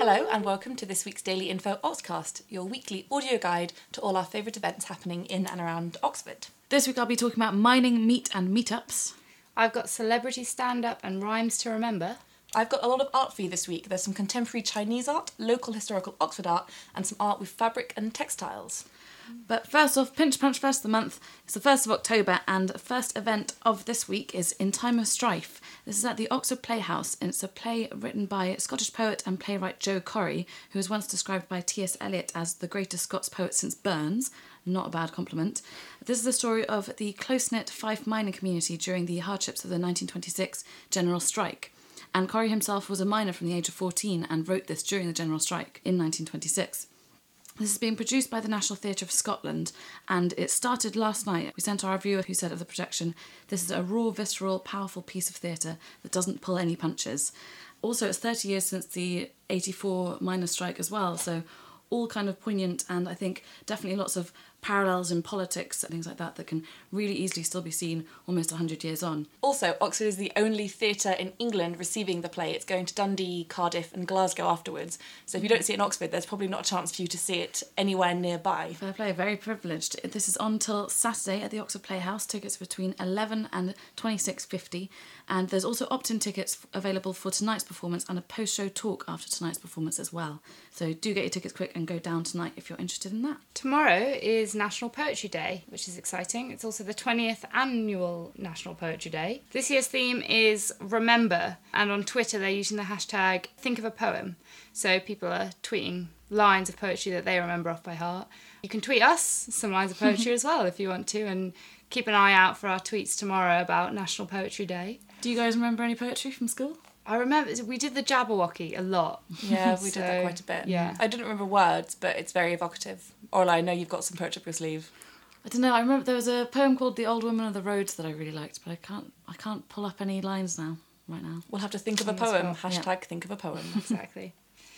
Hello and welcome to this week's Daily Info Oxcast, your weekly audio guide to all our favourite events happening in and around Oxford. This week I'll be talking about mining, meet and meetups. I've got celebrity stand-up and rhymes to remember. I've got a lot of art for you this week. There's some contemporary Chinese art, local historical Oxford art and some art with fabric and textiles. But first off, Pinch Punch Fest of the month. It's the 1st of October and the first event of this week is In Time of Strife. This is at the Oxford Playhouse and it's a play written by Scottish poet and playwright Joe Corry, who was once described by T.S. Eliot as the greatest Scots poet since Burns. Not a bad compliment. This is the story of the close-knit Fife mining community during the hardships of the 1926 general strike. And Corry himself was a miner from the age of 14 and wrote this during the general strike in 1926. This is being produced by the National Theatre of Scotland and it started last night. We sent our reviewer who said of the projection, this is a raw, visceral, powerful piece of theatre that doesn't pull any punches. Also, it's 30 years since the 84 miners' strike as well, so all kind of poignant and I think definitely lots of parallels in politics and things like that can really easily still be seen almost 100 years on. Also, Oxford is the only theatre in England receiving the play. It's going to Dundee, Cardiff and Glasgow afterwards. So if you don't see it in Oxford, there's probably not a chance for you to see it anywhere nearby. Fair play, very privileged. This is on till Saturday at the Oxford Playhouse. Tickets between $11 and $26.50. And there's also opt-in tickets available for tonight's performance and a post-show talk after tonight's performance as well. So do get your tickets quick and go down tonight if you're interested in that. Tomorrow is National Poetry Day, which is exciting. It's also the 20th annual National Poetry Day. This year's theme is Remember, and on Twitter they're using the hashtag Think of a Poem. So people are tweeting lines of poetry that they remember off by heart. You can tweet us some lines of poetry as well if you want to, and keep an eye out for our tweets tomorrow about National Poetry Day. Do you guys remember any poetry from school? I remember we did the Jabberwocky a lot. Yeah, we did that quite a bit. Yeah. I didn't remember words, but it's very evocative. Orla, I know you've got some poetry up your sleeve. I don't know, I remember there was a poem called The Old Woman of the Roads that I really liked, but I can't pull up any lines right now. We'll have to think of a On the poem. spot. Hashtag think of a poem. Exactly.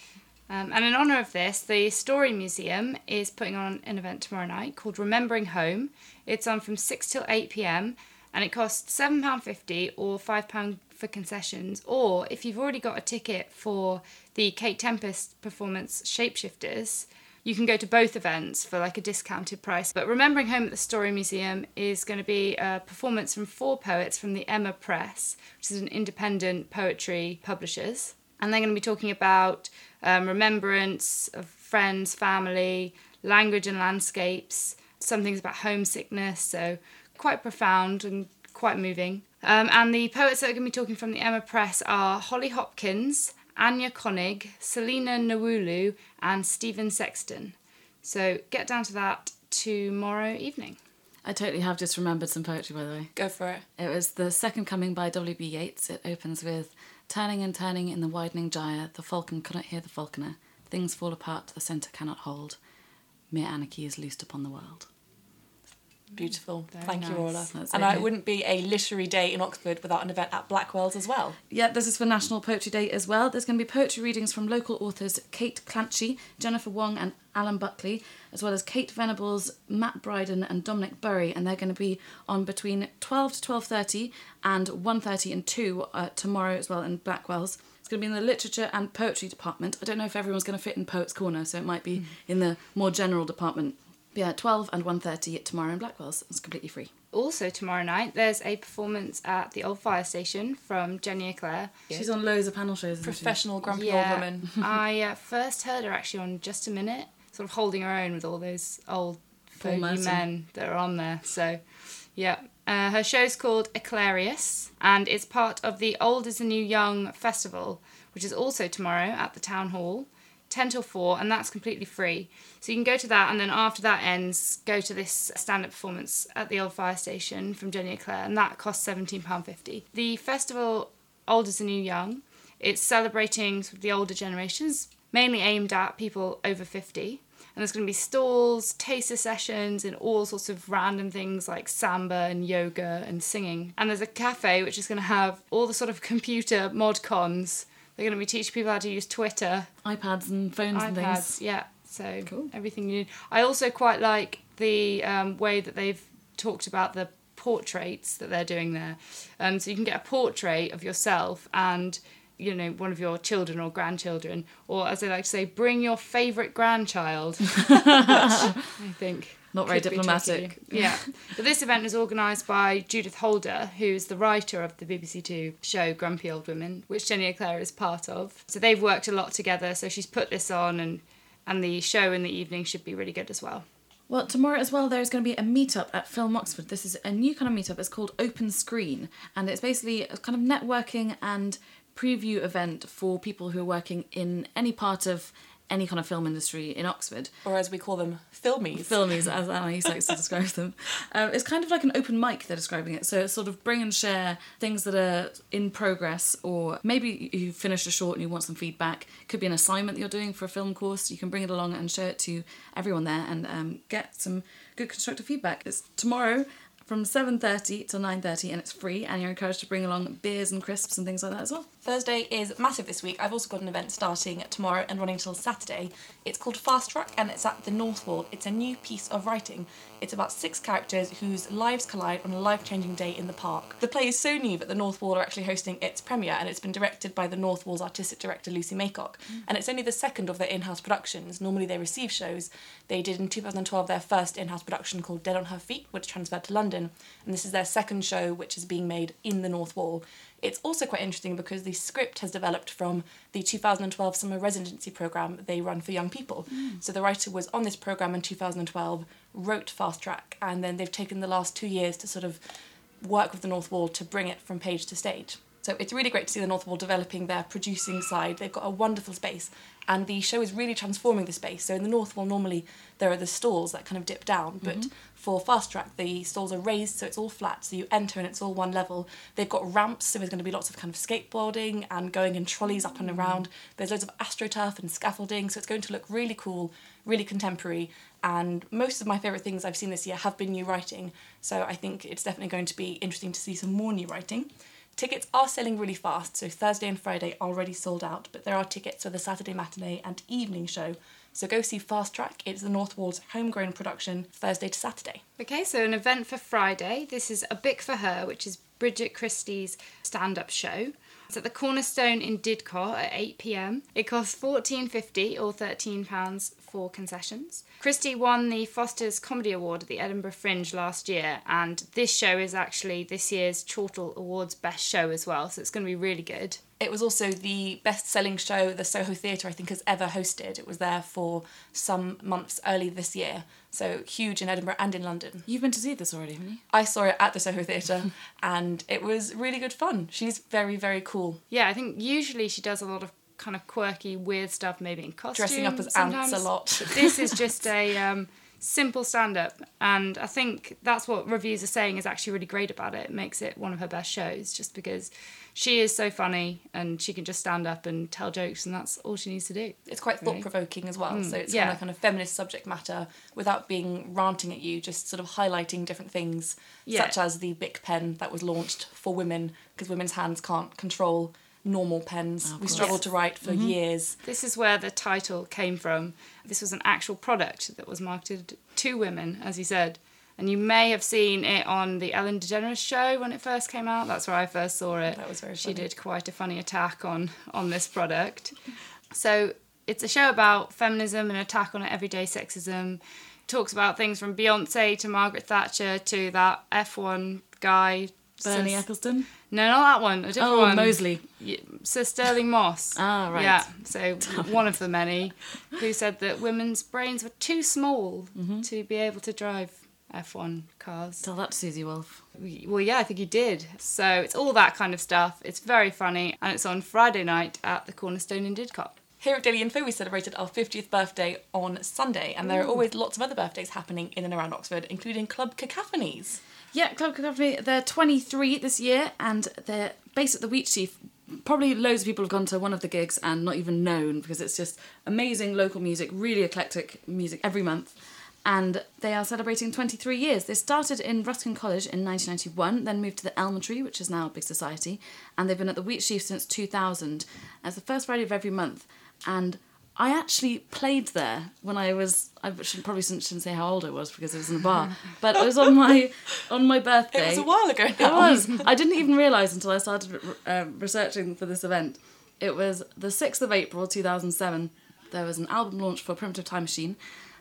And in honour of this, the Story Museum is putting on an event tomorrow night called Remembering Home. It's on from 6 till 8 p.m. and it costs £7.50 or £5 for concessions. Or if you've already got a ticket for the Kate Tempest performance Shapeshifters, you can go to both events for like a discounted price. But Remembering Home at the Story Museum is going to be a performance from 4 poets from the Emma Press, which is an independent poetry publishers. And they're going to be talking about remembrance of friends, family, language and landscapes, some things about homesickness, so quite profound and quite moving. And the poets that are going to be talking from the Emma Press are Holly Hopkins, Anya Konig, Selina Nwulu and Stephen Sexton. So get down to that tomorrow evening. I totally have just remembered some poetry, by the way. Go for it. It was The Second Coming by W.B. Yeats. It opens with, turning and turning in the widening gyre, the falcon cannot hear the falconer. Things fall apart, the centre cannot hold. Mere anarchy is loosed upon the world. Beautiful. Very Thank you, nice. Orla. That's And okay. it wouldn't be a literary day in Oxford without an event at Blackwell's as well. Yeah, this is for National Poetry Day as well. There's going to be poetry readings from local authors Kate Clanchy, Jennifer Wong and Alan Buckley, as well as Kate Venables, Matt Bryden and Dominic Burry, and they're going to be on between 12 to 12:30 and 1:30 and 2 tomorrow as well in Blackwell's. It's going to be in the literature and poetry department. I don't know if everyone's going to fit in Poets' Corner, so it might be in the more general department. But yeah, 12 and 1:30 tomorrow in Blackwell's. It's completely free. Also tomorrow night, there's a performance at the Old Fire Station from Jenny Eclair. She's on loads of panel shows, isn't Professional grumpy old woman. I first heard her actually on Just a Minute, sort of holding her own with all those old Paul fogey Merton. men that are on there. So, yeah. Her show's called Eclairius, and it's part of the Old is the New Young festival, which is also tomorrow at the Town Hall, 10 till 4, and that's completely free. So you can go to that, and then after that ends, go to this stand-up performance at the Old Fire Station from Jenny Eclair, and that costs £17.50. The festival Old is the New Young, it's celebrating sort of the older generations, mainly aimed at people over 50. And there's going to be stalls, taster sessions, and all sorts of random things like samba and yoga and singing. And there's a cafe which is going to have all the sort of computer mod cons. They're going to be teaching people how to use Twitter. iPads and phones and things. iPads, yeah. So Cool. everything you need. I also quite like the way that they've talked about the portraits that they're doing there. So you can get a portrait of yourself and you know, one of your children or grandchildren, or as they like to say, bring your favourite grandchild. Which I think Not very could be diplomatic. tricky. Yeah. But this event is organised by Judith Holder, who's the writer of the BBC Two show Grumpy Old Women, which Jenny Eclair is part of. So they've worked a lot together, so she's put this on, and the show in the evening should be really good as well. Well, tomorrow as well, there's going to be a meetup at Film Oxford. This is a new kind of meetup. It's called Open Screen, and it's basically a kind of networking and preview event for people who are working in any part of any kind of film industry in Oxford. Or as we call them, filmies. Filmies, as Anna likes to describe them. It's kind of like an open mic, they're describing it. So it's sort of bring and share things that are in progress, or maybe you finished a short and you want some feedback. Could be an assignment that you're doing for a film course. You can bring it along and show it to everyone there and get some good constructive feedback. It's tomorrow from 7:30 till 9:30, and it's free, and you're encouraged to bring along beers and crisps and things like that as well. Thursday is massive this week. I've also got an event starting tomorrow and running till Saturday. It's called Fast Track, and it's at the North Wall. It's a new piece of writing. It's about 6 characters whose lives collide on a life-changing day in the park. The play is so new that the North Wall are actually hosting its premiere, and it's been directed by the North Wall's artistic director Lucy Maycock. And it's only the second of their in-house productions. Normally they receive shows. They did in 2012 their first in-house production called Dead on Her Feet, which transferred to London. And this is their second show, which is being made in the North Wall. It's also quite interesting because the script has developed from the 2012 summer residency programme they run for young people. So the writer was on this programme in 2012, wrote Fast Track, and then they've taken the last 2 years to sort of work with the North Wall to bring it from page to stage. So it's really great to see the North Wall developing their producing side. They've got a wonderful space, and the show is really transforming the space. So in the North Wall, normally there are the stalls that kind of dip down, but for Fast Track, the stalls are raised, so it's all flat, so you enter and it's all one level. They've got ramps, so there's going to be lots of kind of skateboarding and going in trolleys up and around. There's loads of astroturf and scaffolding, so it's going to look really cool, really contemporary, and most of my favourite things I've seen this year have been new writing, so I think it's definitely going to be interesting to see some more new writing. Tickets are selling really fast, so Thursday and Friday are already sold out, but there are tickets for the Saturday matinee and evening show. So go see Fast Track. It's the North Wall's homegrown production, Thursday to Saturday. Okay, so an event for Friday. This is A Bic for Her, which is Bridget Christie's stand-up show. It's at the Cornerstone in Didcot at 8 p.m. It costs £14.50 or £13 for concessions. Christie won the Foster's Comedy Award at the Edinburgh Fringe last year, and this show is actually this year's Chortle Awards best show as well, so it's going to be really good. It was also the best-selling show the Soho Theatre, I think, has ever hosted. It was there for some months early this year, so huge in Edinburgh and in London. You've been to see this already, haven't you? I saw it at the Soho Theatre, and it was really good fun. She's very, very cool. Yeah, I think usually she does a lot of kind of quirky, weird stuff, maybe in costume. Dressing up as sometimes. ants a lot. This is just a simple stand-up, and I think that's what reviews are saying is actually really great about it. It makes it one of her best shows, just because she is so funny and she can just stand up and tell jokes, and that's all she needs to do. It's quite thought-provoking as well, so it's yeah. kind of feminist subject matter without being ranting at you, just sort of highlighting different things, such as the Bic pen that was launched for women, because women's hands can't control normal pens. We struggled to write for years. This is where the title came from. This was an actual product that was marketed to women, as you said. And you may have seen it on the Ellen DeGeneres show when it first came out. That's where I first saw it. That was very She funny. did quite a funny attack on this product. So it's a show about feminism and attack on everyday sexism. It talks about things from Beyonce to Margaret Thatcher to that F1 guy. Bernie Eccleston? No, not that one. A different one. Mosley. Sir Sterling Moss. Ah, right. Yeah, so one of the many who said that women's brains were too small to be able to drive F1 cars. Tell that to Susie Wolf. Well, yeah, I think he did. So it's all that kind of stuff. It's very funny, and it's on Friday night at the Cornerstone in Didcot. Here at Daily Info, we celebrated our 50th birthday on Sunday, and there are always lots of other birthdays happening in and around Oxford, including Club Cacophonies. Yeah, Club Cacophony, they're 23 this year, and they're based at the Wheatsheaf. Probably loads of people have gone to one of the gigs and not even known, because it's just amazing local music, really eclectic music every month. And they are celebrating 23 years. They started in Ruskin College in 1991, then moved to the Elmtree, which is now a big society, and they've been at the Wheatsheaf since 2000 as the first Friday of every month. And I actually played there when I shouldn't say how old I was because it was in a bar, but it was on my birthday. It was a while ago It now. was. I didn't even realise until I started researching for this event It was the 6th of April 2007. There was an album launch for Primitive Time Machine,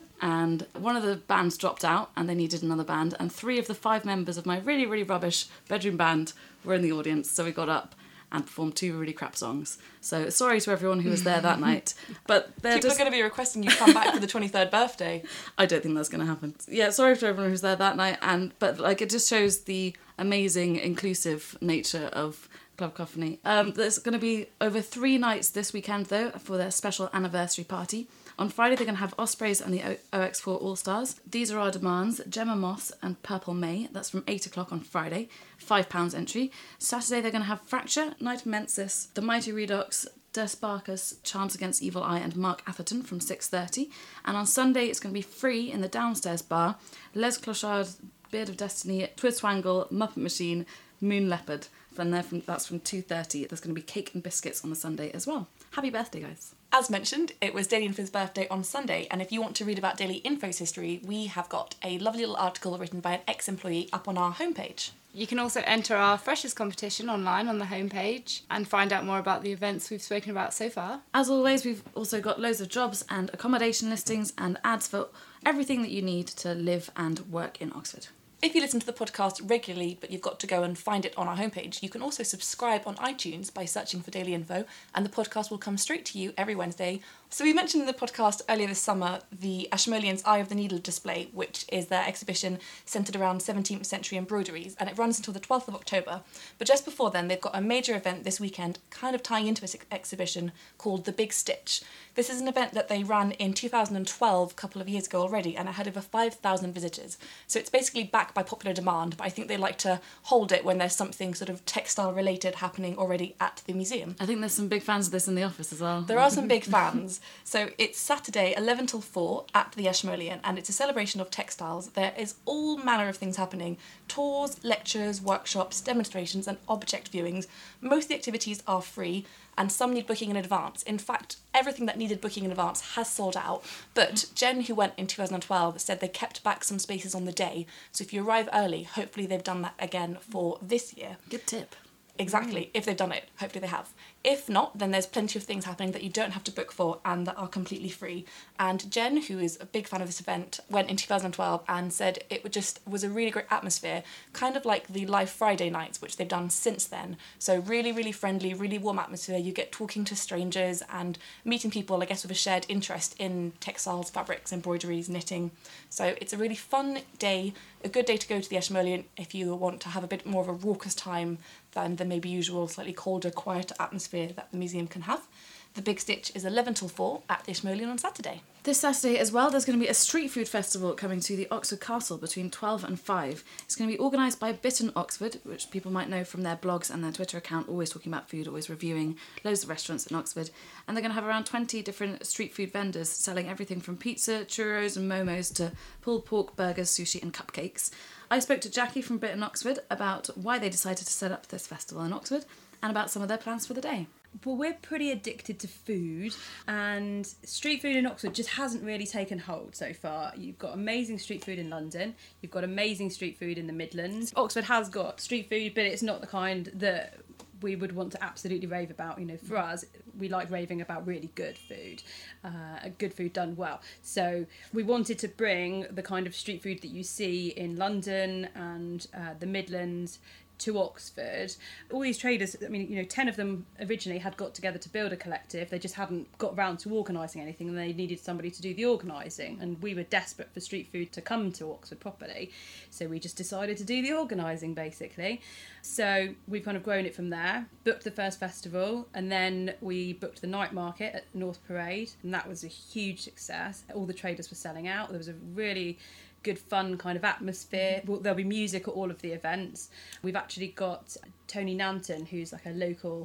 and one of the bands dropped out and they needed another band, and 3 of the 5 members of my really, really rubbish bedroom band were in the audience, so we got up and performed 2 really crap songs. So sorry to everyone who was there that night. But People are going to be requesting you come back for the 23rd birthday. I don't think that's going to happen. Yeah, sorry to everyone who was there that night, but like it just shows the amazing inclusive nature of Club Cacophony. There's going to be over 3 nights this weekend though for their special anniversary party. On Friday they're going to have Ospreys and the OX4 All-Stars. These are our demands: Gemma Moss and Purple May. That's from 8 o'clock on Friday. £5 entry. Saturday they're going to have Fracture, Night of Mensis, The Mighty Redux, Der Sparkus, Charms Against Evil Eye and Mark Atherton from 6:30. And on Sunday it's going to be free in the downstairs bar: Les Clochards, Beard of Destiny, Twidswangle, Muppet Machine, Moon Leopard. That's from 2:30. There's going to be cake and biscuits on the Sunday as well. Happy birthday, guys. As mentioned, it was Daily Info's birthday on Sunday, and if you want to read about Daily Info's history, we have got a lovely little article written by an ex-employee up on our homepage. You can also enter our Freshers competition online on the homepage and find out more about the events we've spoken about so far. As always, we've also got loads of jobs and accommodation listings and ads for everything that you need to live and work in Oxford. If you listen to the podcast regularly, but you've got to go and find it on our homepage, you can also subscribe on iTunes by searching for Daily Info, and the podcast will come straight to you every Wednesday. So we mentioned in the podcast earlier this summer the Ashmoleans' Eye of the Needle display, which is their exhibition centred around 17th century embroideries, and it runs until the 12th of October. But just before then, they've got a major event this weekend, kind of tying into this exhibition, called The Big Stitch. This is an event that they ran in 2012, a couple of years ago already, and it had over 5,000 visitors. So it's basically back by popular demand, but I think they like to hold it when there's something sort of textile related happening already at the museum. I think there's some big fans of this in the office as well. There are some big fans. So it's Saturday 11 till 4 at the Ashmolean, and it's a celebration of textiles. There is all manner of things happening: tours, lectures, workshops, demonstrations and object viewings. Most of the activities are free, and some need booking in advance. In fact, everything that needed booking in advance has sold out, but Jen, who went in 2012, said they kept back some spaces on the day, so if you arrive early, hopefully they've done that again for this year. Good tip. Exactly, if they've done it, hopefully they have. If not, then there's plenty of things happening that you don't have to book for and that are completely free. And Jen, who is a big fan of this event, went in 2012 and said it was a really great atmosphere, kind of like the live Friday nights, which they've done since then. So really, really friendly, really warm atmosphere. You get talking to strangers and meeting people, I guess, with a shared interest in textiles, fabrics, embroideries, knitting. So it's a really fun day, a good day to go to the Ashmolean if you want to have a bit more of a raucous time than the maybe usual slightly colder, quieter atmosphere that the museum can have. The Big Stitch is 11 till 4 at the Ashmolean on Saturday. This Saturday as well, there's going to be a street food festival coming to the Oxford Castle between 12 and 5. It's going to be organised by Bitten Oxford, which people might know from their blogs and their Twitter account, always talking about food, always reviewing loads of restaurants in Oxford. And they're going to have around 20 different street food vendors selling everything from pizza, churros and momos to pulled pork, burgers, sushi and cupcakes. I spoke to Jackie from Bitten Oxford about why they decided to set up this festival in Oxford and about some of their plans for the day. Well, we're pretty addicted to food, and street food in Oxford just hasn't really taken hold so far. You've got amazing street food in London, you've got amazing street food in the Midlands. Oxford has got street food, but it's not the kind that we would want to absolutely rave about. You know, for us, we like raving about really good food, good food done well. So we wanted to bring the kind of street food that you see in London and the Midlands to Oxford. All these traders, 10 of them originally had got together to build a collective. They just hadn't got round to organising anything, and they needed somebody to do the organising, and we were desperate for street food to come to Oxford properly, so we just decided to do the organising basically. So we've kind of grown it from there, booked the first festival, and then we booked the night market at North Parade, and that was a huge success. All the traders were selling out. There was a really good fun kind of atmosphere. There'll be music at all of the events. We've actually got Tony Nanton, who's like a local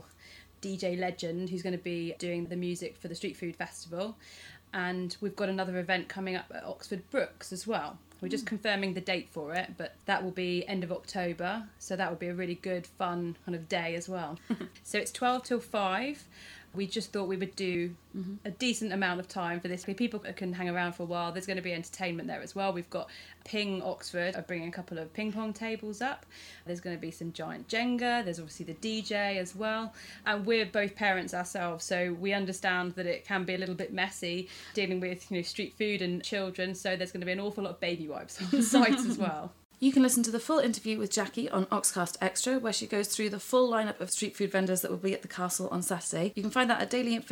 DJ legend, who's going to be doing the music for the Street Food Festival. And we've got another event coming up at Oxford Brookes as well. We're just confirming the date for it, but that will be end of October, so that would be a really good fun kind of day as well. So it's 12 till 5. We just thought we would do a decent amount of time for this. People can hang around for a while. There's going to be entertainment there as well. We've got Ping Oxford are bringing a couple of ping pong tables up. There's going to be some giant Jenga. There's obviously the DJ as well. And we're both parents ourselves, so we understand that it can be a little bit messy dealing with, you know, street food and children. So there's going to be an awful lot of baby wipes on site as well. You can listen to the full interview with Jackie on Oxcast Extra, where she goes through the full lineup of street food vendors that will be at the castle on Saturday. You can find that at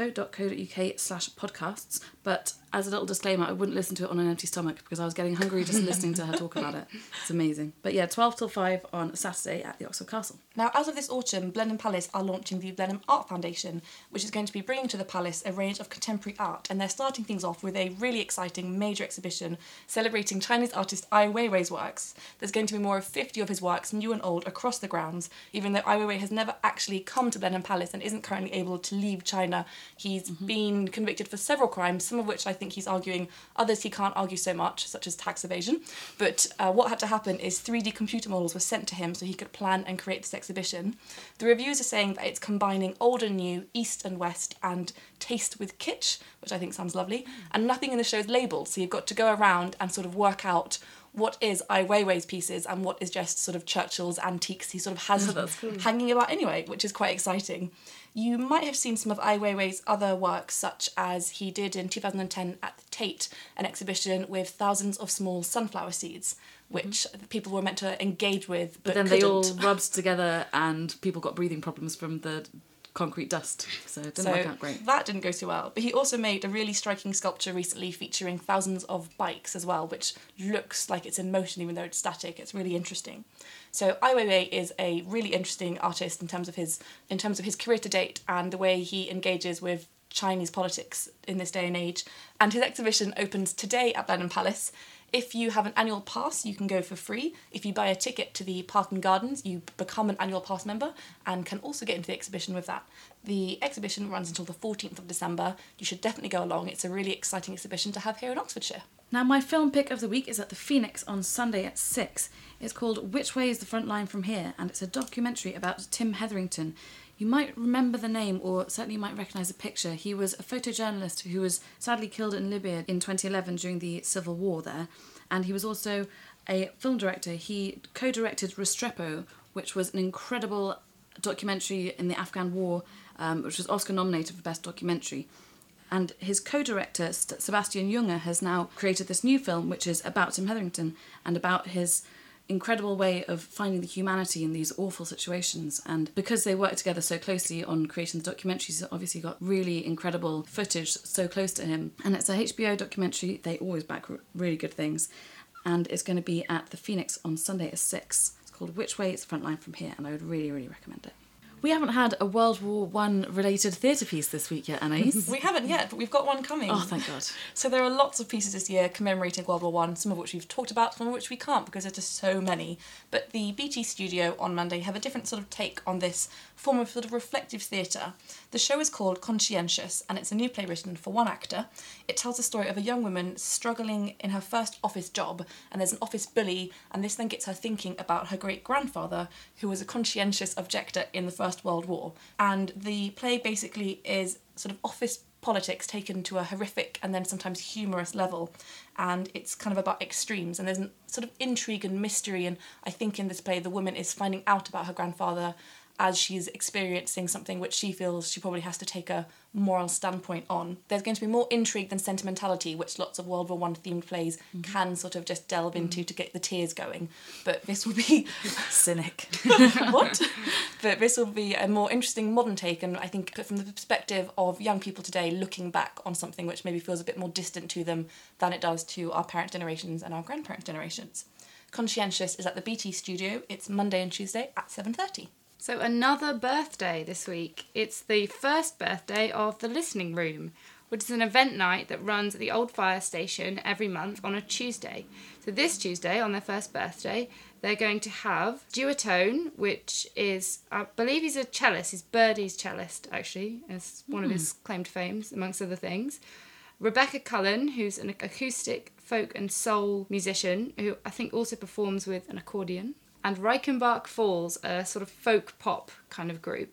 dailyinfo.co.uk/podcasts, but as a little disclaimer, I wouldn't listen to it on an empty stomach because I was getting hungry just listening to her talk about it. It's amazing. But yeah, 12 till 5 on Saturday at the Oxford Castle. Now, as of this autumn, Blenheim Palace are launching the Blenheim Art Foundation, which is going to be bringing to the Palace a range of contemporary art, and they're starting things off with a really exciting major exhibition celebrating Chinese artist Ai Weiwei's works. There's going to be more of 50 of his works, new and old, across the grounds, even though Ai Weiwei has never actually come to Blenheim Palace and isn't currently able to leave China. He's been convicted for several crimes, some of which I think he's arguing, others he can't argue so much, such as tax evasion. But what had to happen is 3D computer models were sent to him so he could plan and create this exhibition. The reviews are saying that it's combining old and new, east and west, and taste with kitsch, which I think sounds lovely, and nothing in the show is labelled, so you've got to go around and sort of work out what is Ai Weiwei's pieces and what is just sort of Churchill's antiques he sort of has hanging about anyway, which is quite exciting. You might have seen some of Ai Weiwei's other works, such as he did in 2010 at the Tate, an exhibition with thousands of small sunflower seeds, which people were meant to engage with, but then couldn't. they all rubbed together and people got breathing problems from the concrete dust, so it didn't work out great. That didn't go too well. But he also made a really striking sculpture recently featuring thousands of bikes as well, which looks like it's in motion even though it's static. It's really interesting. So Ai Weiwei is a really interesting artist in terms of his career to date and the way he engages with Chinese politics in this day and age. And his exhibition opens today at Blenheim Palace. If you have an annual pass, you can go for free. If you buy a ticket to the Park and Gardens, you become an annual pass member and can also get into the exhibition with that. The exhibition runs until the 14th of December. You should definitely go along. It's a really exciting exhibition to have here in Oxfordshire. Now, my film pick of the week is at the Phoenix on Sunday at 6. It's called Which Way is the Front Line from Here? And it's a documentary about Tim Hetherington. You might remember the name, or certainly you might recognise a picture. He was a photojournalist who was sadly killed in Libya in 2011 during the civil war there. And he was also a film director. He co-directed Restrepo, which was an incredible documentary in the Afghan war, which was Oscar nominated for Best Documentary. And his co-director, Sebastian Junger, has now created this new film, which is about Tim Hetherington and about his incredible way of finding the humanity in these awful situations. And because they worked together so closely on creating the documentaries, he's obviously got really incredible footage so close to him. And it's a HBO documentary. They always back really good things. And it's going to be at the Phoenix on Sunday at 6. It's called Which Way is the Front Line from Here, and I would really, really recommend it. We haven't had a World War I related theatre piece this week yet, Anais. We haven't yet, but we've got one coming. Oh, thank God. So there are lots of pieces this year commemorating World War I, some of which we've talked about, some of which we can't because there's just so many. But the BT Studio on Monday have a different sort of take on this form of sort of reflective theatre. The show is called Conscientious, and it's a new play written for one actor. It tells the story of a young woman struggling in her first office job, and there's an office bully, and this then gets her thinking about her great-grandfather, who was a conscientious objector in the First World War. And the play basically is sort of office politics taken to a horrific and then sometimes humorous level, and it's kind of about extremes, and there's a sort of intrigue and mystery, and I think in this play the woman is finding out about her grandfather as she's experiencing something which she feels she probably has to take a moral standpoint on. There's going to be more intrigue than sentimentality, which lots of World War I themed plays can sort of just delve into to get the tears going. But this will be... Cynic. What? But this will be a more interesting modern take, and I think from the perspective of young people today looking back on something which maybe feels a bit more distant to them than it does to our parent generations and our grandparent generations. Conscientious is at the BT Studio. It's Monday and Tuesday at 7:30. So another birthday this week. It's the first birthday of the Listening Room, which is an event night that runs at the Old Fire Station every month on a Tuesday. So this Tuesday, on their first birthday, they're going to have Duotone, which is, I believe he's a cellist, he's Birdie's cellist, actually, as one of his claim to fame, amongst other things. Rebecca Cullen, who's an acoustic folk and soul musician, who I think also performs with an accordion. And Reichenbach Falls, a sort of folk pop kind of group.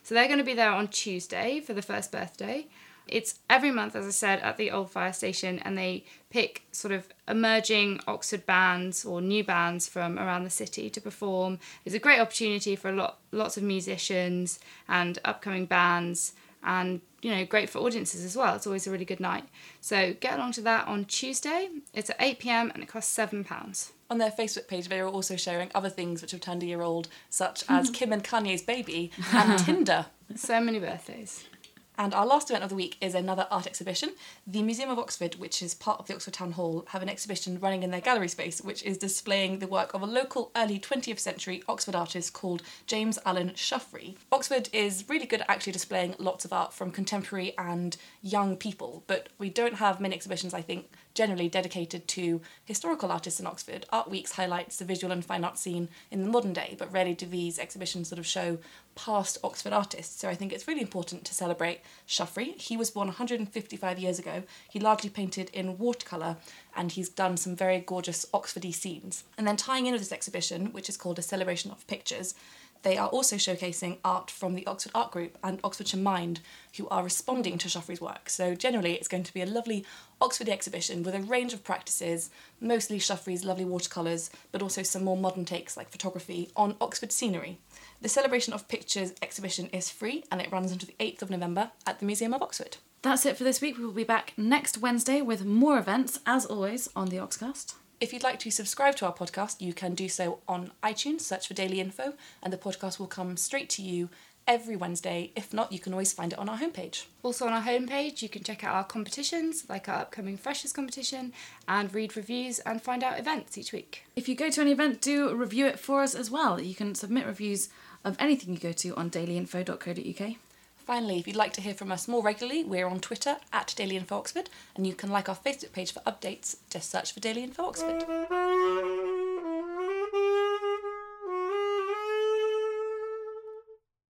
So they're going to be there on Tuesday for the first birthday. It's every month, as I said, at the Old Fire Station, and they pick sort of emerging Oxford bands or new bands from around the city to perform. It's a great opportunity for lots of musicians and upcoming bands, and great for audiences as well. It's always a really good night. So get along to that on Tuesday. It's at 8 p.m. and it costs £7. On their Facebook page, they are also sharing other things which have turned a year old, such as Kim and Kanye's baby and Tinder. So many birthdays. And our last event of the week is another art exhibition. The Museum of Oxford, which is part of the Oxford Town Hall, have an exhibition running in their gallery space, which is displaying the work of a local early 20th century Oxford artist called James Allen Shuffrey. Oxford is really good at actually displaying lots of art from contemporary and young people, but we don't have many exhibitions, I think, generally dedicated to historical artists in Oxford. Art Weeks highlights the visual and fine art scene in the modern day, but rarely do these exhibitions sort of show past Oxford artists. So I think it's really important to celebrate Shuffrey. He was born 155 years ago. He largely painted in watercolour, and he's done some very gorgeous Oxfordy scenes. And then tying in with this exhibition, which is called A Celebration of Pictures, they are also showcasing art from the Oxford Art Group and Oxfordshire Mind, who are responding to Shuffrey's work. So generally it's going to be a lovely Oxford exhibition with a range of practices, mostly Shuffrey's lovely watercolours, but also some more modern takes like photography on Oxford scenery. The Celebration of Pictures exhibition is free and it runs until the 8th of November at the Museum of Oxford. That's it for this week. We will be back next Wednesday with more events, as always, on the Oxcast. If you'd like to subscribe to our podcast, you can do so on iTunes, search for Daily Info, and the podcast will come straight to you every Wednesday. If not, you can always find it on our homepage. Also on our homepage, you can check out our competitions, like our upcoming Freshers competition, and read reviews and find out events each week. If you go to an event, do review it for us as well. You can submit reviews of anything you go to on dailyinfo.co.uk. Finally, if you'd like to hear from us more regularly, we're on Twitter at Daily Info Oxford, and you can like our Facebook page for updates. Just search for Daily Info Oxford.